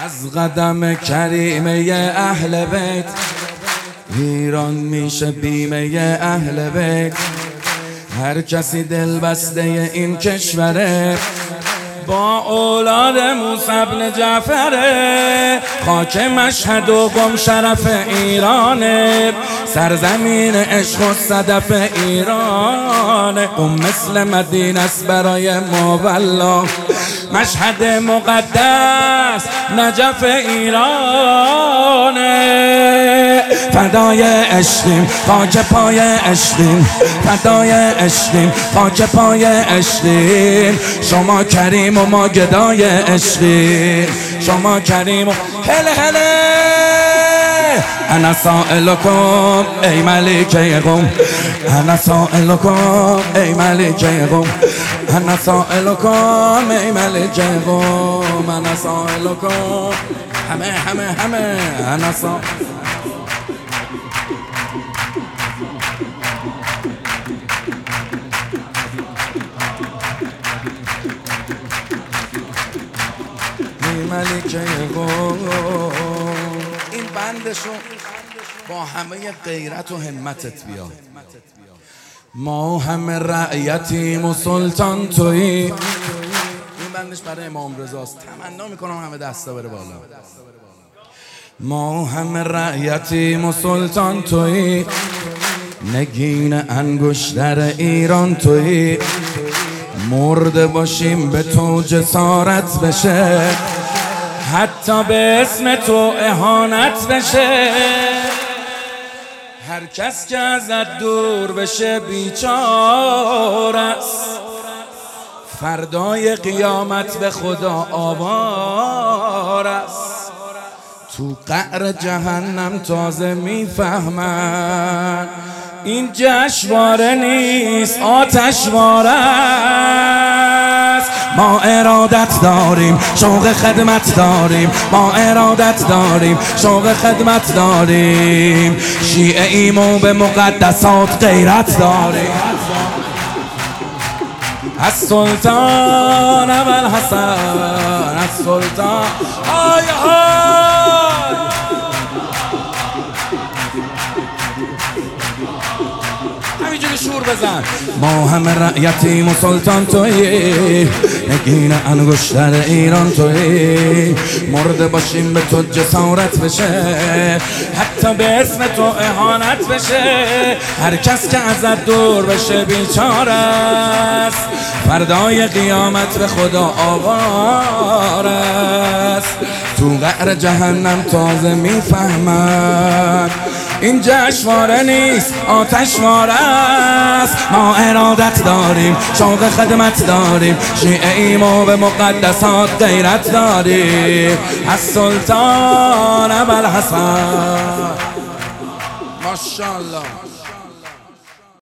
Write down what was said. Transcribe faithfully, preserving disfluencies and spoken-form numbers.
از قدم کریمه اهل بیت ایران میشه بیمه اهل بیت. هر کسی دل بسته این کشوره با اولاد موسی بن جعفره. خاک مشهد و قم شرف ایرانه، سرزمین عشق و صدف ایرانه. قم مثل مدینه است برای ما والله، مشهد مقدس نجف ایرانه. فدای عشقیم خاک پای عشقیم، فدای عشقیم خاک پای عشقیم. شما کریم و ما گدای عشقیم، شما کریم و هله هله. انا سائلکم ای ملکه قم، انا سائلکم ای ملکه قم، انا سائلکم ای ملکه قم، انا سائلکم. همه همه همه انا سائلکم. ملکه قم. این بندشو با همه غیرت و همتت بیا. ما همه رعیتیم و سلطان تویی. این بندش برای امام رضاست، تمنا میکنم همه دستا بره بالا. ما همه رعیتیم و سلطان تویی، نگین انگشتر ایران تویی. مرده باشیم به تو جسارت بشه، حتی به اسم تو اهانت بشه. هر کس که ازت دور بشه بیچاره است، فردای قیامت به خدا آوار است. تو قعر جهنم تازه میفهمن این جشنواره نیست آتشواره است. ما ارادت داریم شوق خدمت داریم، ما ارادت داریم شوق خدمت داریم. شیعه ایم و به مقدسات غیرت داریم. از سلطان ابوالحسن، از سلطان آی های. همینجوری شور بزن. ما همه رعیتیم و سلطان تویی، نگین انگشتر ایران تویی. مرده باشیم به تو جسارت بشه، حتی به اسم تو اهانت بشه. هر کس که ازت دور بشه بیچاره است، فردای قیامت به خدا آوار است. تو قعر جهنم تازه میفهمد این جشنواره نیست آتشواره است. ما ارادت داریم شوق خدمت داریم، شیعه ایم و به مقدسات غیرت داریم. از سلطان ابوالحسن. ماشاءالله.